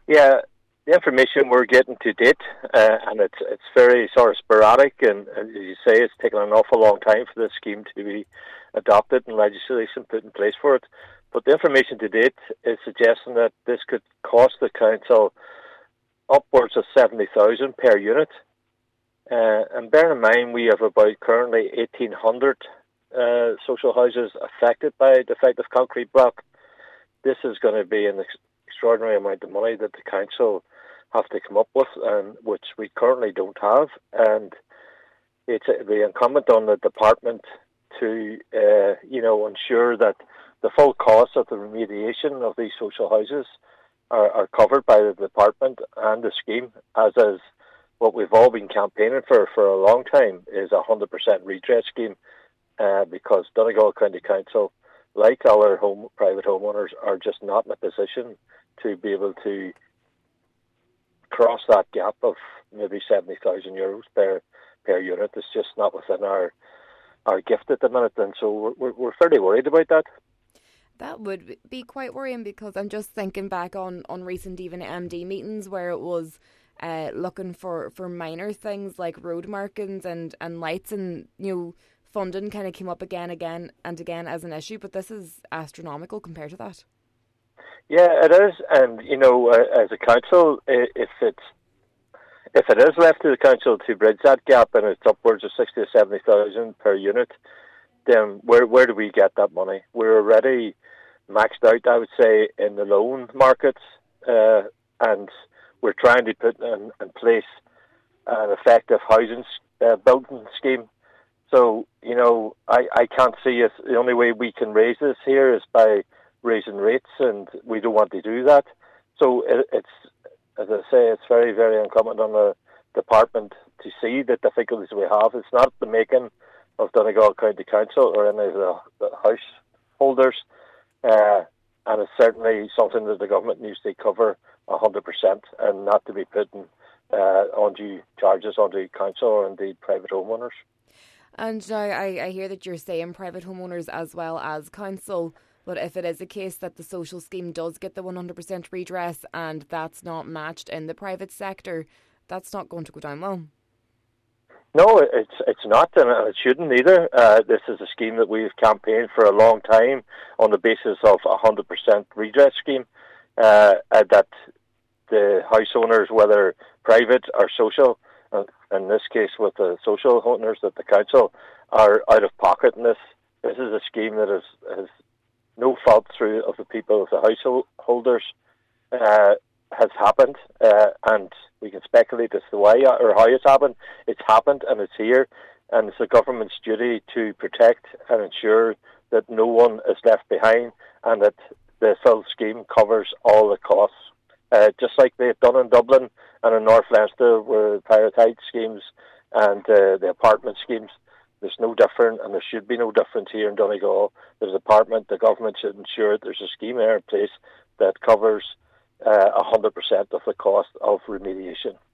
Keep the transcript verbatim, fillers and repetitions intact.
Yeah, the information we're getting to date, uh, and it's it's very sort of sporadic, and, and as you say, it's taken an awful long time for this scheme to be adopted and legislation put in place for it. But the information to date is suggesting that this could cost the council upwards of seventy thousand per unit. Uh, and bear in mind, we have about currently eighteen hundred uh, social houses affected by defective concrete block. This is going to be an ex- extraordinary amount of money that the council have to come up with, and which we currently don't have. And it's the incumbent on the department to, uh, you know, ensure that the full cost of the remediation of these social houses are, are covered by the department and the scheme, as is what we've all been campaigning for for a long time, is a one hundred percent redress scheme, uh, because Donegal County Council, like other home private homeowners, are just not in a position to be able to cross that gap of maybe seventy thousand euros per per unit. It's just not within our our gift at the minute, and so we're we're fairly worried about that. That would be quite worrying, because I'm just thinking back on, on recent even M D meetings where it was uh, looking for, for minor things like road markings and, and lights, and you know funding kind of came up again, again and again as an issue, but this is astronomical compared to that. Yeah, it is, and you know, uh, as a council, if it's if it is left to the council to bridge that gap, and it's upwards of sixty to seventy thousand per unit, then where where do we get that money? We're already maxed out, I would say, in the loan markets, uh, and we're trying to put in, in place an effective housing uh, building scheme. So, you know, I, I can't see it. The only way we can raise this here is by raising rates, and we don't want to do that. So it, it's, as I say, it's very, very incumbent on the department to see the difficulties we have. It's not the making of Donegal County Council or any of the, the householders, uh, and it's certainly something that the government needs to cover one hundred percent and not to be putting uh, undue charges onto council or indeed private homeowners. And now I, I hear that you're saying private homeowners as well as council, but if it is a case that the social scheme does get the one hundred percent redress and that's not matched in the private sector, that's not going to go down well. No, it's it's not, and it shouldn't either. Uh, this is a scheme that we've campaigned for a long time on the basis of a one hundred percent redress scheme, uh, uh, that the house owners, whether private or social, uh, in this case with the social owners, that the council are out of pocket in this. This is a scheme that is, has no fault through of the people, of the householders, uh, has happened, uh, and we can speculate as to why or how it's happened. It's happened and it's here, and it's the government's duty to protect and ensure that no one is left behind, and that the full scheme covers all the costs, uh, just like they've done in Dublin and in North Leinster, where private heights schemes and uh, the apartment schemes. There's no different, and there should be no difference here in Donegal. There's a department, the government should ensure there's a scheme there in place that covers uh, one hundred percent of the cost of remediation.